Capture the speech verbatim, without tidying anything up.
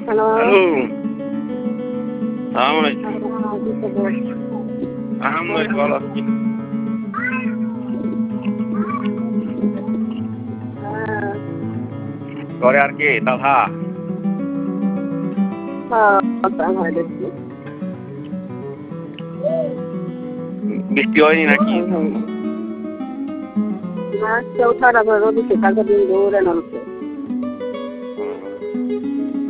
Hello. Hello. সালাম আলাইকুম। হ্যাঁ, কি খবর? আলহামদুলিল্লাহ ভালো আছি। হ্যাঁ। ঘরে আর কে? দাদা? হ্যাঁ, হয় দেখছি। বৃষ্টি হয়নি নাকি? না, কেউ ছাড়া করে রোদ উঠছে, কালকে দিন ধরে নামছে।